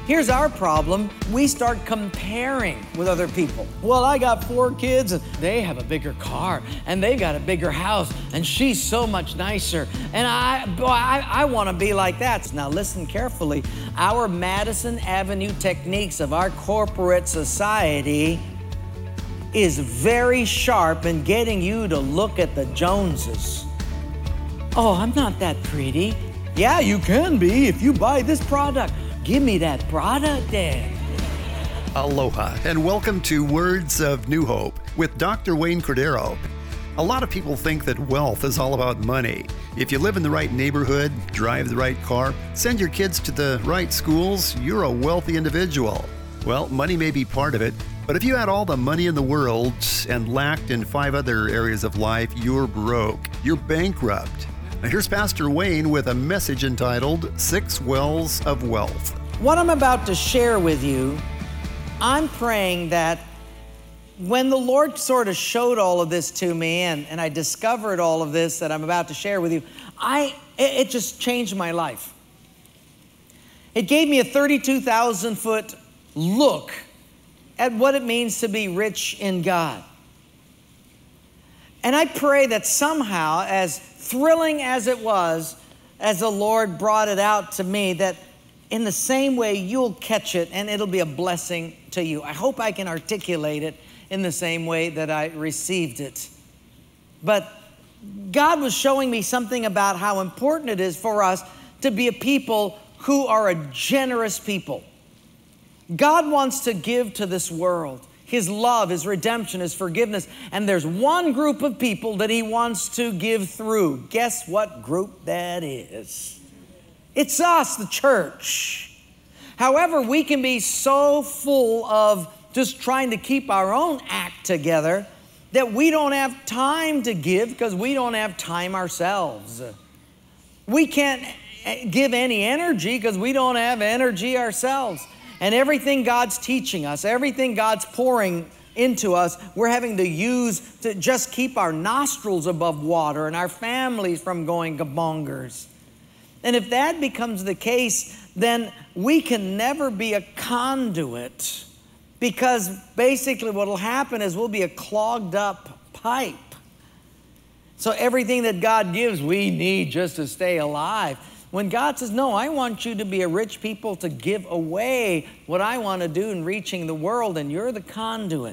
Here's our problem. We start comparing with other people. Well, I got 4 kids and they have a bigger car and they got a bigger house and she's so much nicer. And I want to be like that. Now listen carefully. Our Madison Avenue techniques of our corporate society is very sharp in getting you to look at the Joneses. Oh, I'm not that pretty. Yeah, you can be if you buy this product. Give me that product, Dad. Aloha, and welcome to Words of New Hope with Dr. Wayne Cordero. A lot of people think that wealth is all about money. If you live in the right neighborhood, drive the right car, send your kids to the right schools, you're a wealthy individual. Well, money may be part of it, but if you had all the money in the world and lacked in 5 other areas of life, you're broke. You're bankrupt. Now here's Pastor Wayne with a message entitled 6 Wells of Wealth. What I'm about to share with you, I'm praying that when the Lord sort of showed all of this to me and I discovered all of this that I'm about to share with you, it just changed my life. It gave me a 32,000-foot look at what it means to be rich in God. And I pray that somehow, as thrilling as it was, as the Lord brought it out to me, that in the same way you'll catch it and it'll be a blessing to you. I hope I can articulate it in the same way that I received it. But God was showing me something about how important it is for us to be a people who are a generous people. God wants to give to this world His love, His redemption, His forgiveness. And there's one group of people that He wants to give through. Guess what group that is? It's us, the church. However, we can be so full of just trying to keep our own act together that we don't have time to give because we don't have time ourselves. We can't give any energy because we don't have energy ourselves. And everything God's teaching us, everything God's pouring into us, we're having to use to just keep our nostrils above water and our families from going gabongers. And if that becomes the case, then we can never be a conduit, because basically what will happen is we'll be a clogged up pipe. So everything that God gives, we need just to stay alive. When God says, no, I want you to be a rich people to give away what I want to do in reaching the world, and you're the conduit.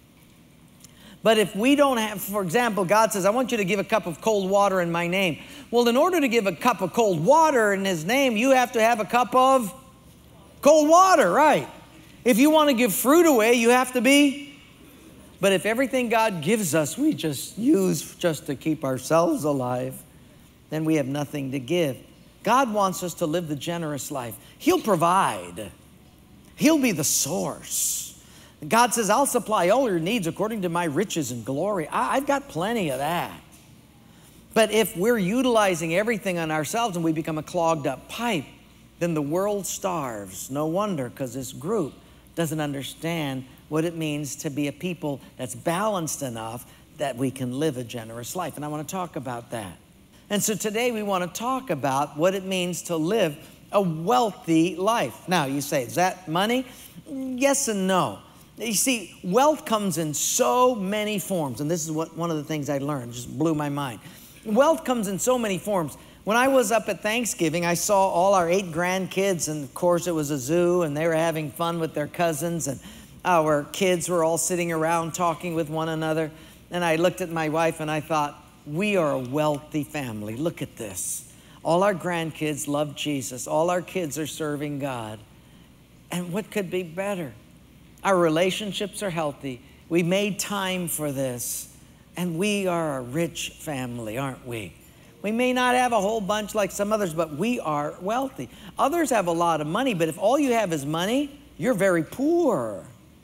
But if we don't have, for example, God says, I want you to give a cup of cold water in my name. Well, in order to give a cup of cold water in His name, you have to have a cup of cold water, right? If you want to give fruit away, you have to be. But if everything God gives us, we just use just to keep ourselves alive, then we have nothing to give. God wants us to live the generous life. He'll provide. He'll be the source. God says, I'll supply all your needs according to my riches and glory. I've got plenty of that. But if we're utilizing everything on ourselves and we become a clogged up pipe, then the world starves. No wonder, because this group doesn't understand what it means to be a people that's balanced enough that we can live a generous life. And I want to talk about that. And so today we want to talk about what it means to live a wealthy life. Now you say, is that money? Yes and no. You see, wealth comes in so many forms. And this is one of the things I learned, just blew my mind. Wealth comes in so many forms. When I was up at Thanksgiving, I saw all our 8 grandkids, and of course it was a zoo, and they were having fun with their cousins, and our kids were all sitting around talking with one another. And I looked at my wife and I thought, we are a wealthy family. Look at this. All our grandkids love Jesus. All our kids are serving God. And what could be better? Our relationships are healthy. We made time for this. And we are a rich family, aren't we? We may not have a whole bunch like some others, but we are wealthy. Others have a lot of money, but if all you have is money, you're very poor.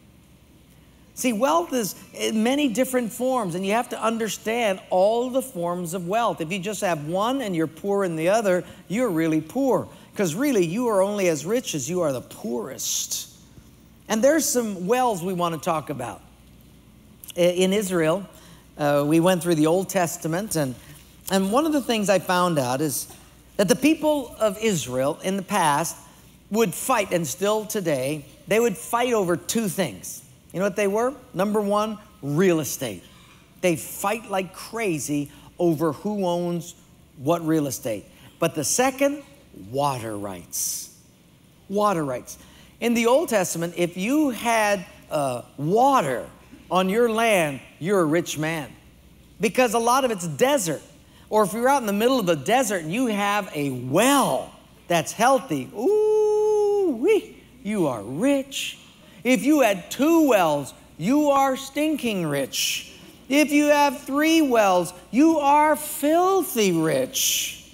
See, wealth is in many different forms, and you have to understand all the forms of wealth. If you just have one and you're poor in the other, you're really poor, because really you are only as rich as you are the poorest. And there's some wells we want to talk about. In Israel, we went through the Old Testament, and one of the things I found out is that the people of Israel in the past, would fight, and still today, they would fight over two things. You know what they were? Number one, real estate. They fight like crazy over who owns what real estate. But the second, water rights. Water rights. In the Old Testament, if you had water on your land, you're a rich man, because a lot of it's desert. Or if you're out in the middle of the desert and you have a well that's healthy, ooh-wee, you are rich. If you had 2 wells, you are stinking rich. If you have 3 wells, you are filthy rich.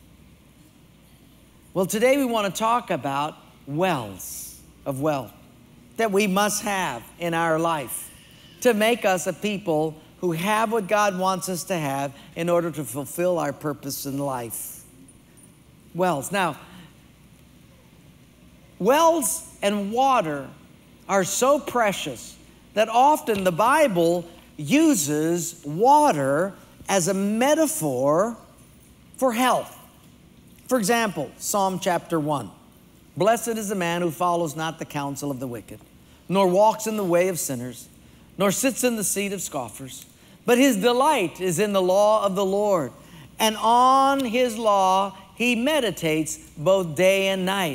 Well, today we want to talk about wells of wealth that we must have in our life to make us a people who have what God wants us to have in order to fulfill our purpose in life. Wells. Now, wells and water are so precious that often the Bible uses water as a metaphor for health. For example, Psalm chapter 1. Blessed is the man who follows not the counsel of the wicked, nor walks in the way of sinners, nor sits in the seat of scoffers. But his delight is in the law of the Lord, and on his law he meditates both day and night.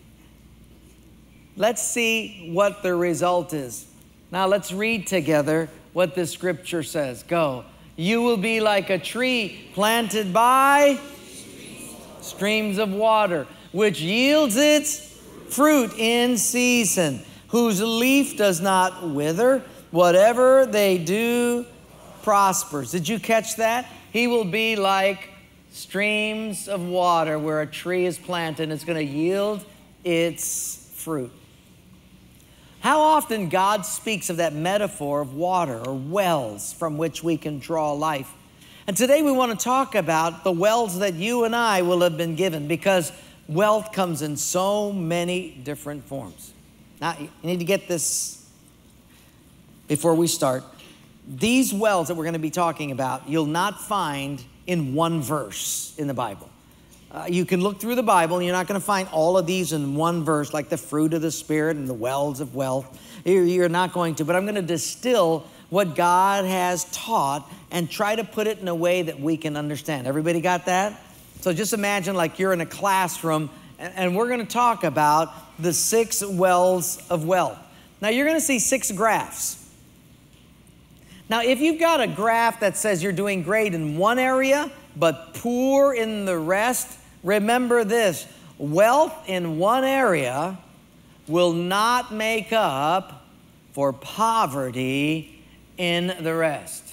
Let's see what the result is. Now let's read together what the scripture says. Go. You will be like a tree planted by streams of water, which yields its fruit in season, whose leaf does not wither. Whatever they do prospers. Did you catch that? He will be like streams of water where a tree is planted and it's going to yield its fruit. How often God speaks of that metaphor of water or wells from which we can draw life. And today we want to talk about the wells that you and I will have been given, because wealth comes in so many different forms. Now, you need to get this before we start. These wells that we're going to be talking about, you'll not find in one verse in the Bible. You can look through the Bible and you're not going to find all of these in one verse, like the fruit of the Spirit and the wells of wealth. You're not going to, but I'm going to distill what God has taught and try to put it in a way that we can understand. Everybody got that? So just imagine like you're in a classroom and we're going to talk about the 6 wells of wealth. Now you're going to see 6 graphs. Now, if you've got a graph that says you're doing great in one area, but poor in the rest, remember this: wealth in one area will not make up for poverty in the rest.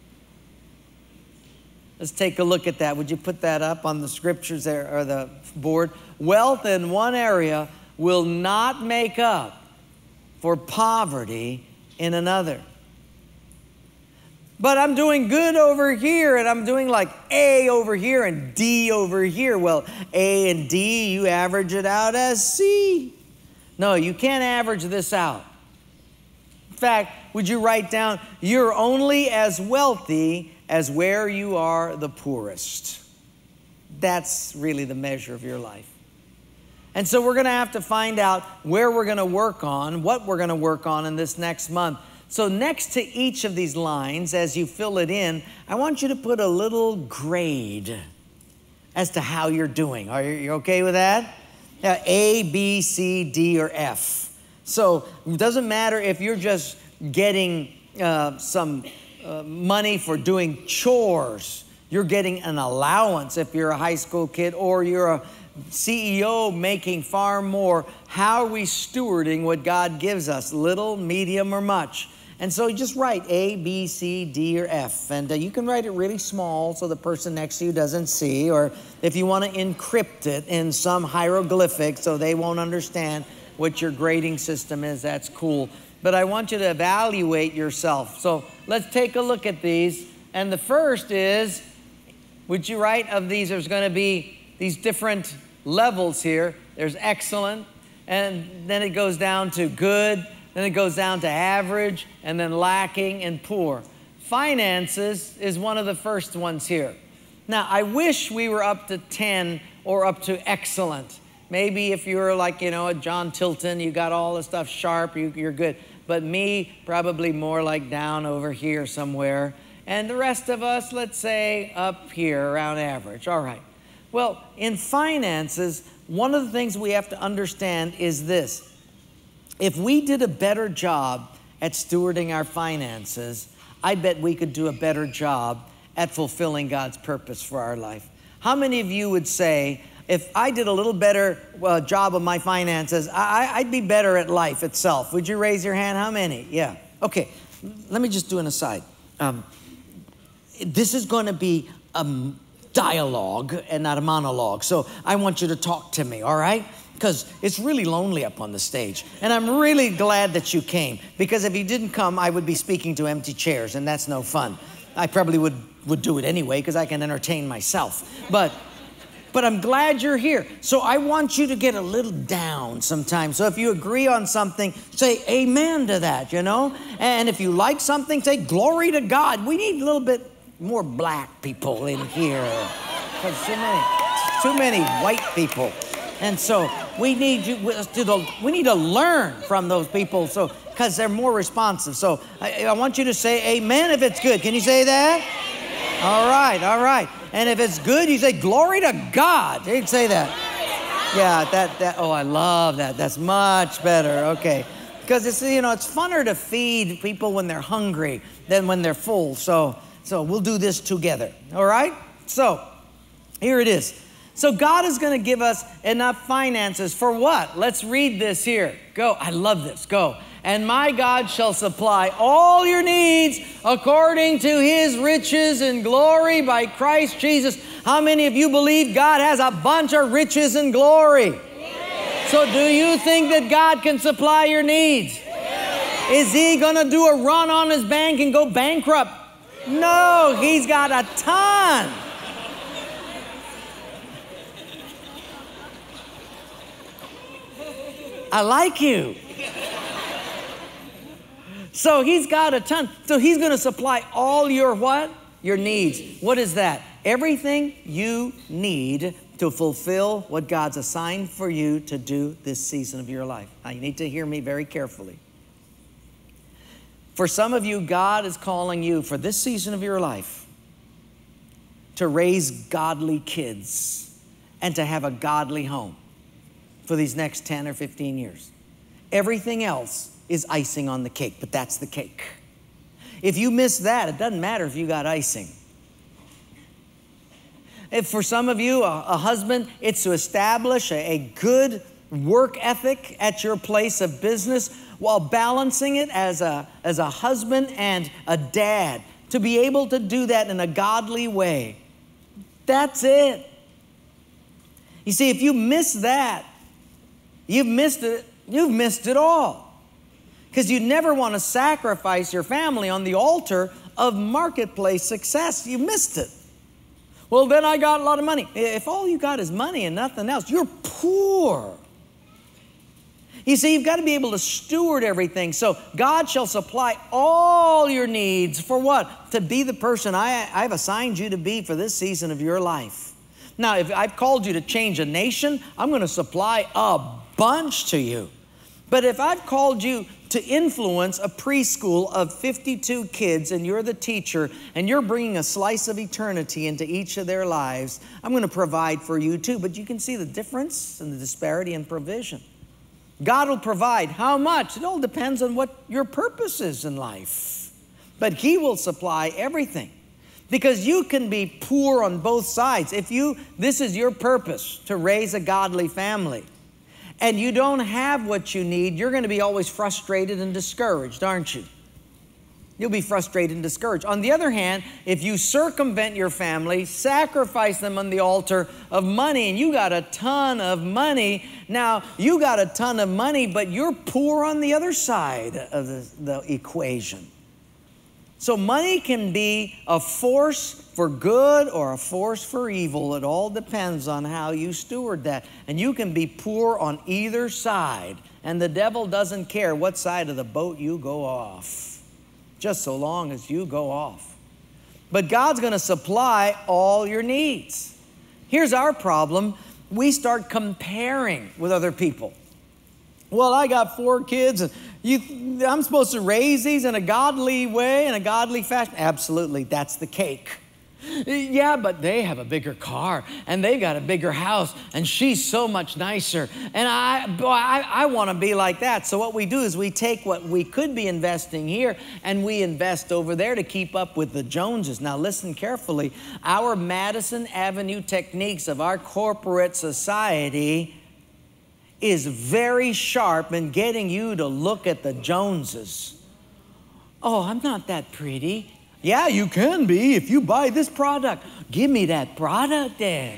Let's take a look at that. Would you put that up on the scriptures there, or the board? Wealth in one area will not make up for poverty in another. But I'm doing good over here, and I'm doing like A over here and D over here. Well, A and D, you average it out as C. No, you can't average this out. In fact, would you write down, you're only as wealthy as where you are the poorest. That's really the measure of your life. And so we're going to have to find out where we're going to work on, what we're going to work on in this next month. So next to each of these lines, as you fill it in, I want you to put a little grade as to how you're doing. Are you okay with that? A, B, C, D, or F. So it doesn't matter if you're just getting some money for doing chores. You're getting an allowance if you're a high school kid, or you're a CEO making far more. How are we stewarding what God gives us? Little, medium, or much? And so you just write A, B, C, D, or F. And you can write it really small so the person next to you doesn't see, or if you want to encrypt it in some hieroglyphic so they won't understand what your grading system is, that's cool. But I want you to evaluate yourself. So let's take a look at these. And the first is, would you write of these, there's going to be these different levels here. There's excellent, and then it goes down to good, then it goes down to average, and then lacking and poor. Finances is one of the first ones here. Now, I wish we were up to 10 or up to excellent. Maybe if you're like, a John Tilton, you got all the stuff sharp, you're good. But me, probably more like down over here somewhere. And the rest of us, let's say up here around average. All right. Well, in finances, one of the things we have to understand is this. If we did a better job at stewarding our finances, I bet we could do a better job at fulfilling God's purpose for our life. How many of you would say, if I did a little better job of my finances, I'd be better at life itself? Would you raise your hand? How many? Yeah. Okay. Let me just do an aside. This is going to be a dialogue and not a monologue. So I want you to talk to me, all right? Because it's really lonely up on the stage. And I'm really glad that you came. Because if you didn't come, I would be speaking to empty chairs, and that's no fun. I probably would do it anyway because I can entertain myself. But I'm glad you're here. So I want you to get a little down sometimes. So if you agree on something, say amen to that, And if you like something, say glory to God. We need a little bit more black people in here. Because too many white people. And so we need to learn from those people because they're more responsive. So I want you to say amen if it's good. Can you say that? Amen. All right. And if it's good, you say glory to God. You'd say that. Yeah, I love that. That's much better. Okay. Because it's funner to feed people when they're hungry than when they're full. So we'll do this together. All right? So here it is. So God is going to give us enough finances for what? Let's read this here. Go. I love this. Go. And my God shall supply all your needs according to his riches and glory by Christ Jesus. How many of you believe God has a bunch of riches and glory? Yes. So do you think that God can supply your needs? Yes. Is he going to do a run on his bank and go bankrupt? No, he's got a ton. I like you. So he's got a ton. So he's going to supply all your what? Your needs. What is that? Everything you need to fulfill what God's assigned for you to do this season of your life. Now you need to hear me very carefully. For some of you, God is calling you for this season of your life to raise godly kids and to have a godly home for these next 10 or 15 years. Everything else is icing on the cake, but that's the cake. If you miss that, it doesn't matter if you got icing. If for some of you, a husband, it's to establish a good work ethic at your place of business while balancing it as a husband and a dad, to be able to do that in a godly way. That's it. You see, if you miss that, you've missed it all. Because you never want to sacrifice your family on the altar of marketplace success. You missed it. Well, then I got a lot of money. If all you got is money and nothing else, you're poor. You see, you've got to be able to steward everything. So God shall supply all your needs for what? To be the person I've assigned you to be for this season of your life. Now, if I've called you to change a nation, I'm going to supply a bunch to you. But if I've called you to influence a preschool of 52 kids and you're the teacher and you're bringing a slice of eternity into each of their lives, I'm going to provide for you too. But you can see the difference and the disparity in provision. God will provide. How much? It all depends on what your purpose is in life. But he will supply everything. Because you can be poor on both sides. This is your purpose, to raise a godly family, and you don't have what you need, you're going to be always frustrated and discouraged, aren't you? You'll be frustrated and discouraged. On the other hand, if you circumvent your family, sacrifice them on the altar of money, and you got a ton of money, now you got a ton of money, but you're poor on the other side of the equation. So money can be a force for good or a force for evil. It all depends on how you steward that. And you can be poor on either side. And the devil doesn't care what side of the boat you go off, just so long as you go off. But God's going to supply all your needs. Here's our problem. we start comparing with other people. Well, I got 4 kids, and I'm supposed to raise these in a godly way, in a godly fashion. Absolutely, that's the cake. Yeah, but they have a bigger car, and they've got a bigger house, and she's so much nicer. And I want to be like that. So what we do is we take what we could be investing here, and we invest over there to keep up with the Joneses. Now listen carefully. Our Madison Avenue techniques of our corporate society is very sharp in getting you to look at the Joneses. Oh, I'm not that pretty. Yeah, you can be if you buy this product. Give me that product then.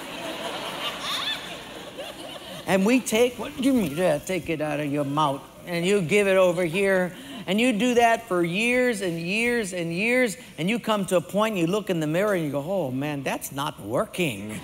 And we take, give me that, take it out of your mouth. And you give it over here. And you do that for years and years and years. And you come to a point, you look in the mirror and you go, oh man, that's not working.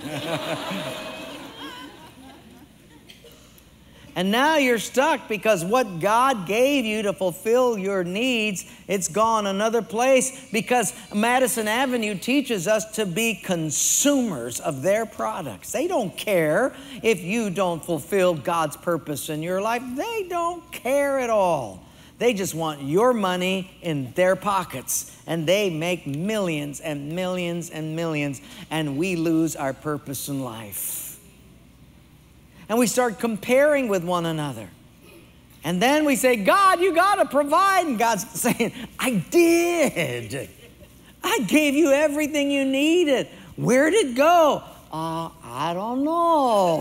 And now you're stuck because what God gave you to fulfill your needs, it's gone another place, because Madison Avenue teaches us to be consumers of their products. They don't care if you don't fulfill God's purpose in your life. They don't care at all. They just want your money in their pockets, and they make millions and millions and millions, and we lose our purpose in life. And we start comparing with one another. And then we say, God, you got to provide. And God's saying, I did. I gave you everything you needed. Where'd it go? I don't know.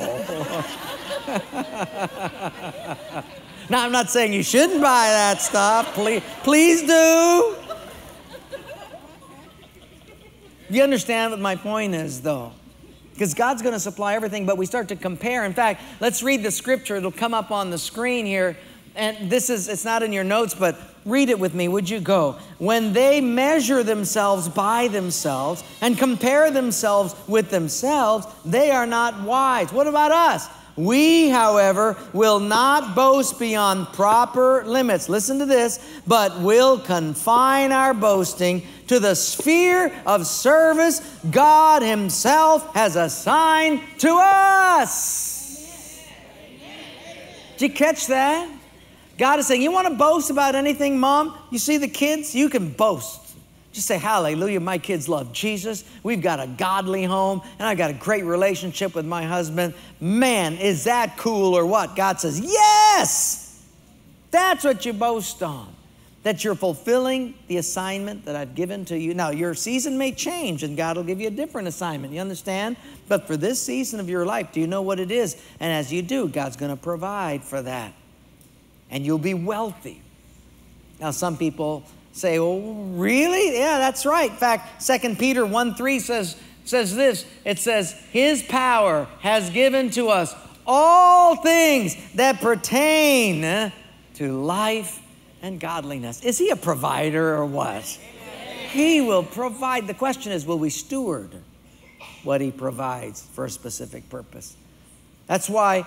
Now, I'm not saying you shouldn't buy that stuff. Please do. You understand what my point is, though? Because God's going to supply everything, but we start to compare. In fact, let's read the scripture. It'll come up on the screen here. And it's not in your notes, but read it with me. Would you go? When they measure themselves by themselves and compare themselves with themselves, they are not wise. What about us? We, however, will not boast beyond proper limits. Listen to this. But will confine our boasting to the sphere of service God Himself has assigned to us. Did you catch that? God is saying, you want to boast about anything, Mom? You see the kids? You can boast. Just say, hallelujah, my kids love Jesus. We've got a godly home, and I've got a great relationship with my husband. Man, is that cool or what? God says, yes! That's what you boast on, that you're fulfilling the assignment that I've given to you. Now, your season may change, and God will give you a different assignment. You understand? But for this season of your life, do you know what it is? And as you do, God's going to provide for that, and you'll be wealthy. Now, some people say, oh, really? Yeah, that's right. In fact, 2 Peter 1:3 says this. It says, His power has given to us all things that pertain to life and godliness. Is He a provider or what? Amen. He will provide. The question is, will we steward what He provides for a specific purpose? That's why,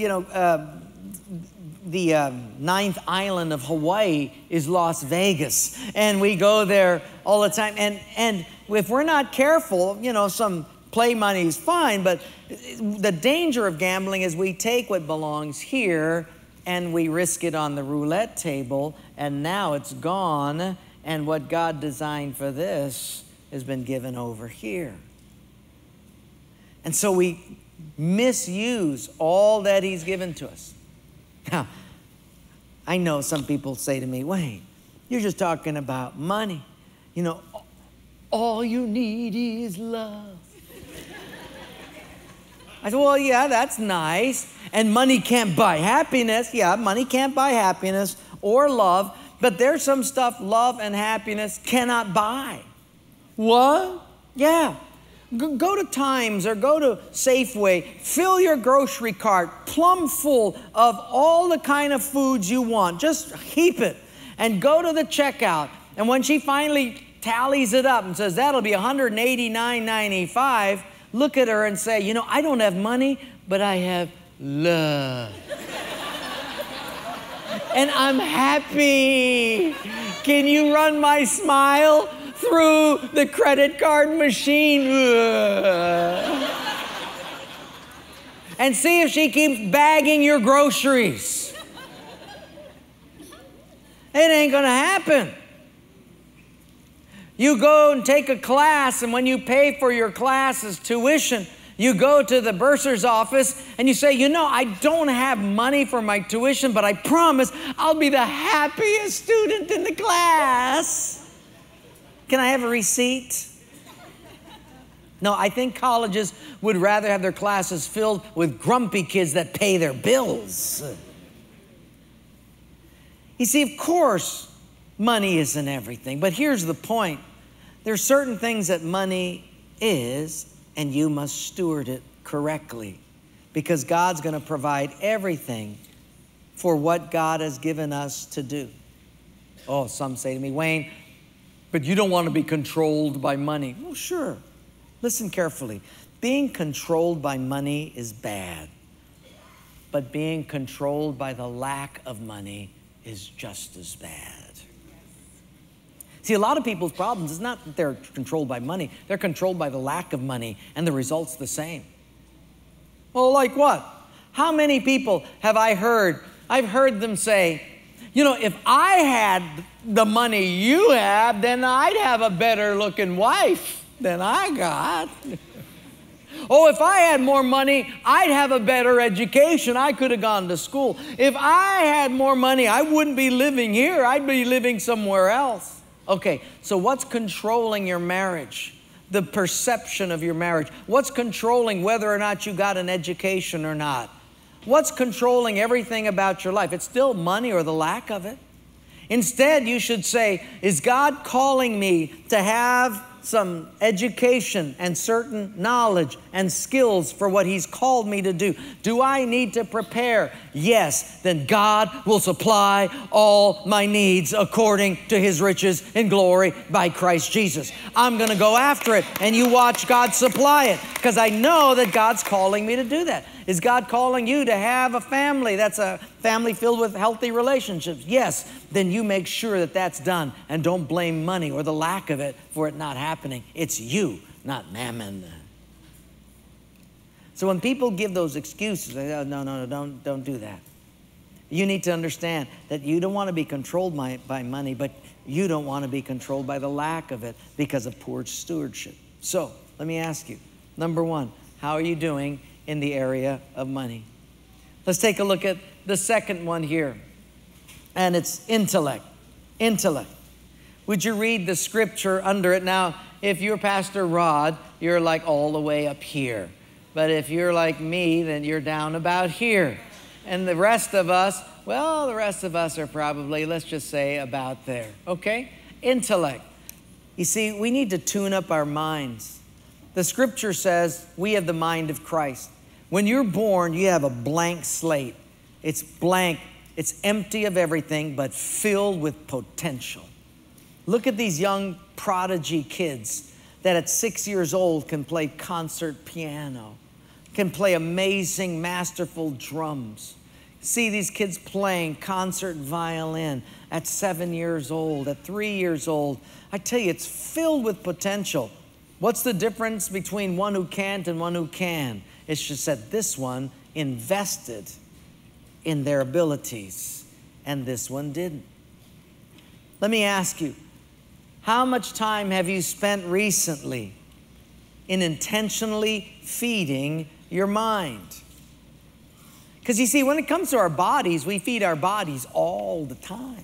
the ninth island of Hawaii is Las Vegas, and we go there all the time. And if we're not careful, some play money is fine, but the danger of gambling is we take what belongs here and we risk it on the roulette table, and now it's gone, and what God designed for this has been given over here. And so we misuse all that He's given to us. Now, I know some people say to me, Wayne, you're just talking about money. All you need is love. I said, well, yeah, that's nice. And money can't buy happiness. Yeah, money can't buy happiness or love. But there's some stuff love and happiness cannot buy. What? Yeah. Go to Times or go to Safeway, fill your grocery cart plumb full of all the kind of foods you want. Just heap it and go to the checkout. And when she finally tallies it up and says, that'll be $189.95, look at her and say, I don't have money, but I have love. And I'm happy. Can you run my smile through the credit card machine? and see if she keeps bagging your groceries. It ain't gonna happen. You go and take a class, and when you pay for your class's tuition, you go to the bursar's office and you say, I don't have money for my tuition, but I promise I'll be the happiest student in the class. Can I have a receipt? No, I think colleges would rather have their classes filled with grumpy kids that pay their bills. You see, of course, money isn't everything, but here's the point. There's certain things that money is, and you must steward it correctly, because God's going to provide everything for what God has given us to do. Oh, some say to me, Wayne, but you don't want to be controlled by money. Well, sure. Listen carefully. Being controlled by money is bad, but being controlled by the lack of money is just as bad. See, a lot of people's problems is not that they're controlled by money. They're controlled by the lack of money, and the result's the same. Well, like what? How many people have I heard? I've heard them say, if I had the money you have, then I'd have a better looking wife than I got. Oh, if I had more money, I'd have a better education. I could have gone to school. If I had more money, I wouldn't be living here. I'd be living somewhere else. Okay, so what's controlling your marriage? The perception of your marriage. What's controlling whether or not you got an education or not? What's controlling everything about your life? It's still money or the lack of it. Instead, you should say, is God calling me to have some education and certain knowledge and skills for what He's called me to do? Do I need to prepare? Yes, then God will supply all my needs according to His riches in glory by Christ Jesus. I'm going to go after it, and you watch God supply it, because I know that God's calling me to do that. Is God calling you to have a family that's a family filled with healthy relationships? Yes, then you make sure that that's done, and don't blame money or the lack of it for it not happening. It's you, not mammon. So when people give those excuses, they say, oh, no, don't do that. You need to understand that you don't want to be controlled by money, but you don't want to be controlled by the lack of it because of poor stewardship. So let me ask you, number one, how are you doing in the area of money? Let's take a look at the second one here, and it's intellect. Intellect. Would you read the scripture under it? Now, if you're Pastor Rod, you're like all the way up here. But if you're like me, then you're down about here. And the rest of us, are probably, let's just say, about there. Okay? Intellect. You see, we need to tune up our minds. The scripture says we have the mind of Christ. When you're born, you have a blank slate. It's blank. It's empty of everything, but filled with potential. Look at these young prodigy kids that at 6 years old can play concert piano, can play amazing, masterful drums. See these kids playing concert violin at 7 years old, at 3 years old. I tell you, it's filled with potential. What's the difference between one who can't and one who can? It's just that this one invested in their abilities and this one didn't. Let me ask you, how much time have you spent recently in intentionally feeding your mind? Because you see, when it comes to our bodies, we feed our bodies all the time.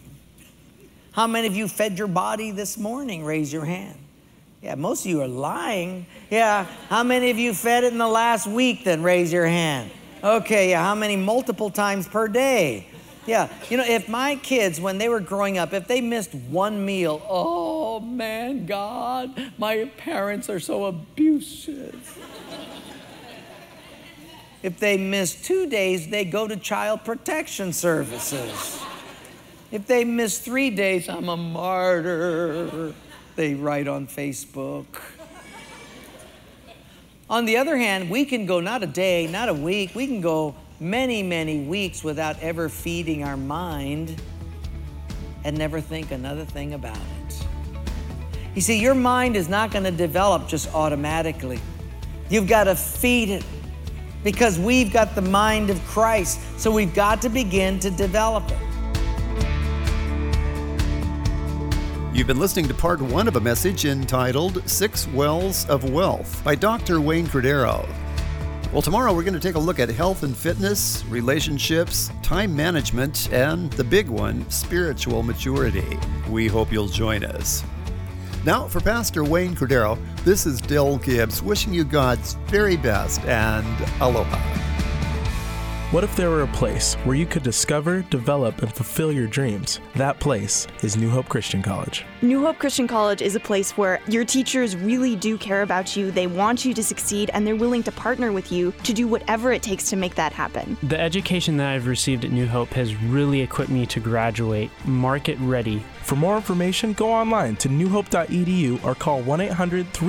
How many of you fed your body this morning? Raise your hand. Yeah, most of you are lying. Yeah, how many of you fed it in the last week then? Raise your hand. Okay, yeah, how many multiple times per day? Yeah, if my kids, when they were growing up, if they missed one meal, oh man, God, my parents are so abusive. If they miss 2 days, they go to Child Protection Services. If they miss 3 days, I'm a martyr. They write on Facebook. On the other hand, we can go not a day, not a week, we can go many, many weeks without ever feeding our mind and never think another thing about it. You see, your mind is not going to develop just automatically. You've got to feed it. because we've got the mind of Christ. So we've got to begin to develop it. You've been listening to part 1 of a message entitled 6 Wells of Wealth by Dr. Wayne Cordeiro. Well, tomorrow we're going to take a look at health and fitness, relationships, time management, and the big one, spiritual maturity. We hope you'll join us. Now, for Pastor Wayne Cordeiro, this is Dill Gibbs wishing you God's very best and aloha. What if there were a place where you could discover, develop, and fulfill your dreams? That place is New Hope Christian College. New Hope Christian College is a place where your teachers really do care about you, they want you to succeed, and they're willing to partner with you to do whatever it takes to make that happen. The education that I've received at New Hope has really equipped me to graduate market ready. For more information, go online to newhope.edu or call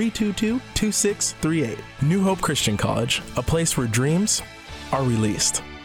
1-800-322-2638. New Hope Christian College, a place where dreams are released.